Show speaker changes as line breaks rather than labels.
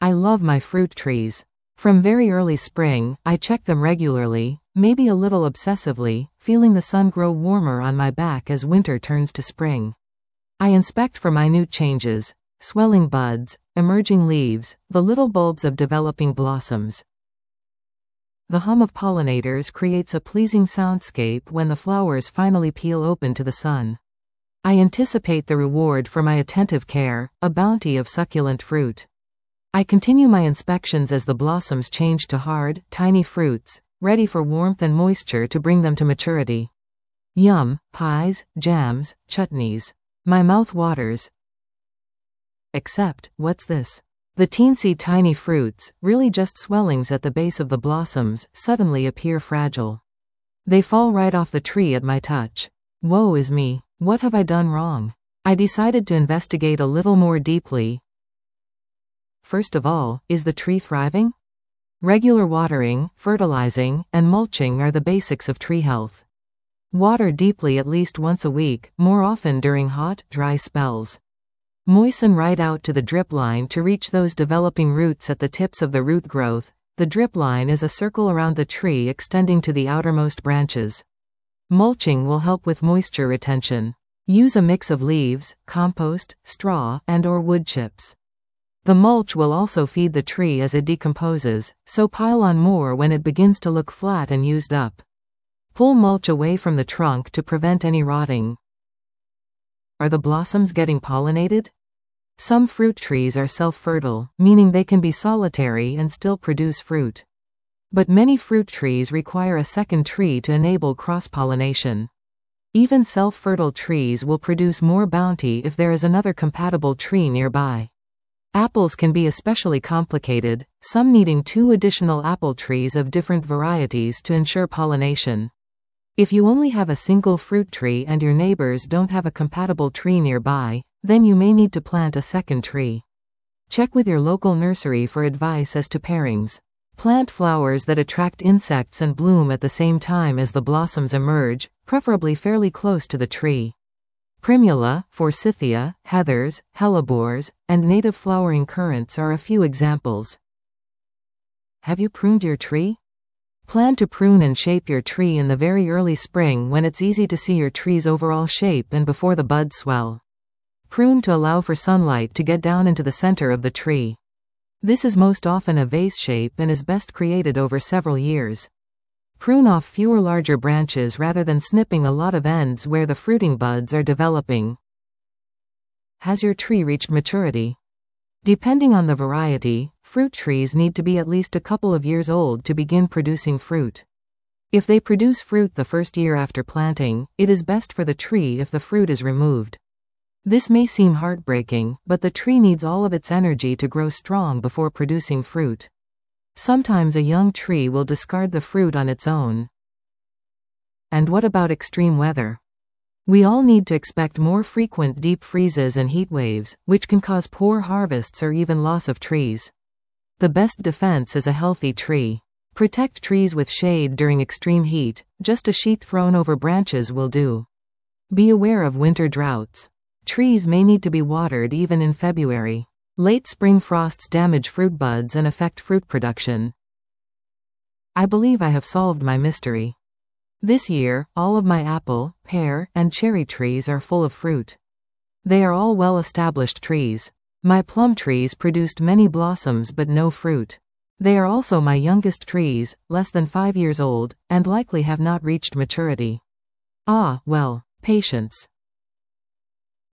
I love my fruit trees. From very early spring, I check them regularly, maybe a little obsessively, feeling the sun grow warmer on my back as winter turns to spring. I inspect for minute changes, swelling buds, emerging leaves, the little bulbs of developing blossoms. The hum of pollinators creates a pleasing soundscape when the flowers finally peel open to the sun. I anticipate the reward for my attentive care, a bounty of succulent fruit. I continue my inspections as the blossoms change to hard, tiny fruits, ready for warmth and moisture to bring them to maturity. Yum, pies, jams, chutneys. My mouth waters. Except, what's this? The teensy tiny fruits, really just swellings at the base of the blossoms, suddenly appear fragile. They fall right off the tree at my touch. Woe is me. What have I done wrong? I decided to investigate a little more deeply. First of all, is the tree thriving? Regular watering, fertilizing, and mulching are the basics of tree health. Water deeply at least once a week, more often during hot, dry spells. Moisten right out to the drip line to reach those developing roots at the tips of the root growth. The drip line is a circle around the tree extending to the outermost branches. Mulching will help with moisture retention. Use a mix of leaves, compost, straw, and/or wood chips. The mulch will also feed the tree as it decomposes, so pile on more when it begins to look flat and used up. Pull mulch away from the trunk to prevent any rotting. Are the blossoms getting pollinated? Some fruit trees are self-fertile, meaning they can be solitary and still produce fruit. But many fruit trees require a second tree to enable cross-pollination. Even self-fertile trees will produce more bounty if there is another compatible tree nearby. Apples can be especially complicated, some needing 2 additional apple trees of different varieties to ensure pollination. If you only have a single fruit tree and your neighbors don't have a compatible tree nearby, then you may need to plant a second tree. Check with your local nursery for advice as to pairings. Plant flowers that attract insects and bloom at the same time as the blossoms emerge, preferably fairly close to the tree. Primula, forsythia, heathers, hellebores, and native flowering currants are a few examples. Have you pruned your tree? Plan to prune and shape your tree in the very early spring when it's easy to see your tree's overall shape and before the buds swell. Prune to allow for sunlight to get down into the center of the tree. This is most often a vase shape and is best created over several years. Prune off fewer larger branches rather than snipping a lot of ends where the fruiting buds are developing. Has your tree reached maturity? Depending on the variety, fruit trees need to be at least a couple of years old to begin producing fruit. If they produce fruit the first year after planting, it is best for the tree if the fruit is removed. This may seem heartbreaking, but the tree needs all of its energy to grow strong before producing fruit. Sometimes a young tree will discard the fruit on its own. And what about extreme weather? We all need to expect more frequent deep freezes and heat waves, which can cause poor harvests or even loss of trees. The best defense is a healthy tree. Protect trees with shade during extreme heat, just a sheet thrown over branches will do. Be aware of winter droughts. Trees may need to be watered even in February. Late spring frosts damage fruit buds and affect fruit production. I believe I have solved my mystery. This year, all of my apple, pear, and cherry trees are full of fruit. They are all well-established trees. My plum trees produced many blossoms but no fruit. They are also my youngest trees, less than 5 years old, and likely have not reached maturity. Ah, well, patience.